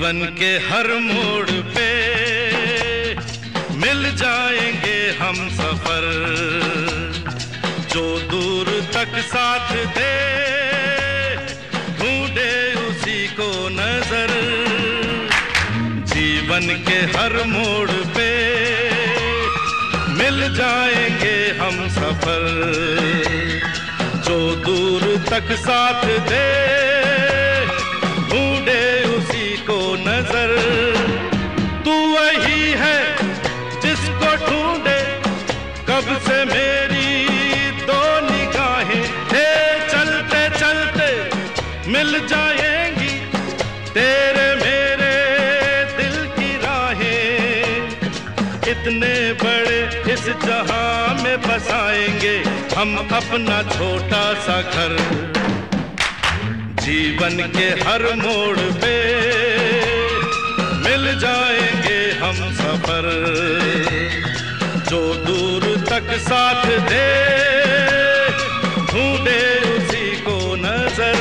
जीवन के हर मोड़ पे मिल जाएंगे हम सफर, जो दूर तक साथ दे ढूंढे उसी को नजर। जीवन के हर मोड़ पे मिल जाएंगे हम सफर, जो दूर तक साथ दे ढूंढे उसी को नजर। तू वही है जिसको ढूंढे कब से मेरी दो निगाहें, थे चलते चलते मिल जाएंगी तेरे मेरे दिल की राहें। इतने बड़े इस जहां में बसाएंगे हम अपना छोटा सा घर। जीवन के हर मोड़ पे मिल जाएंगे हम सफर, जो दूर तक साथ दे ढूंढे उसी को नजर।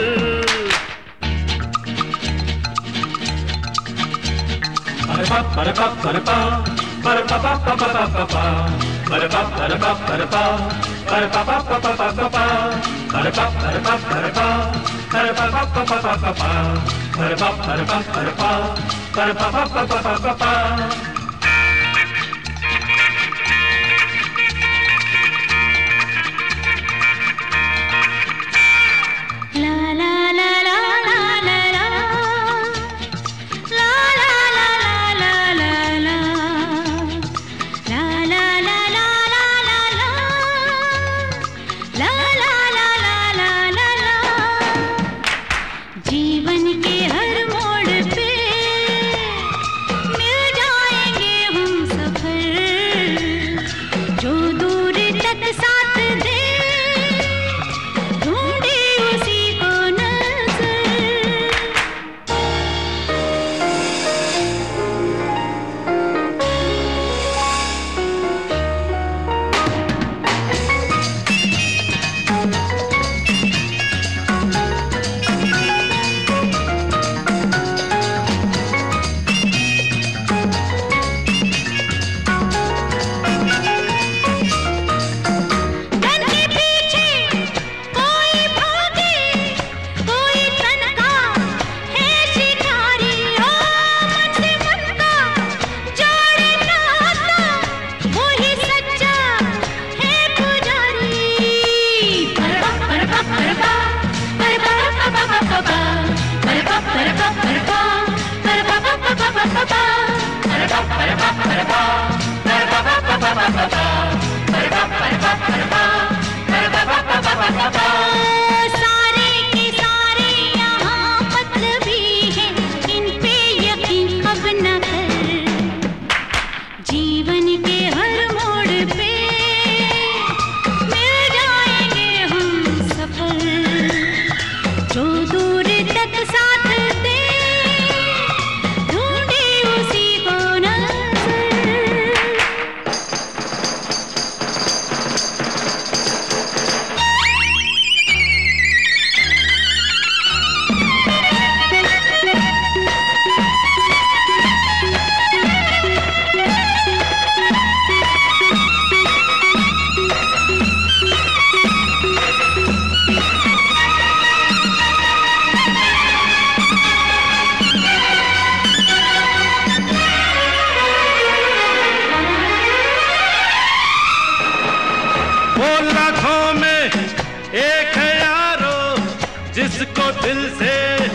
जिसको दिल से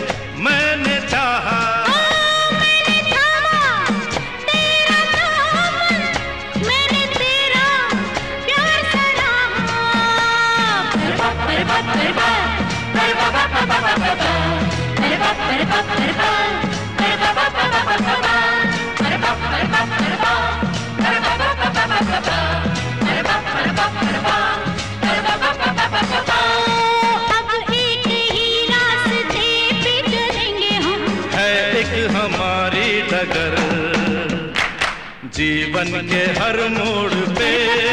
मैंने चाहा, मैंने थामा तेरा दामन, मैंने तेरा प्यार सराहा। जीवन के हर मोड़ पे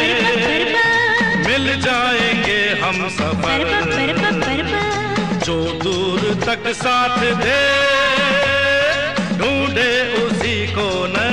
मिल जाएंगे हम सफर, जो दूर तक साथ दे मुझको न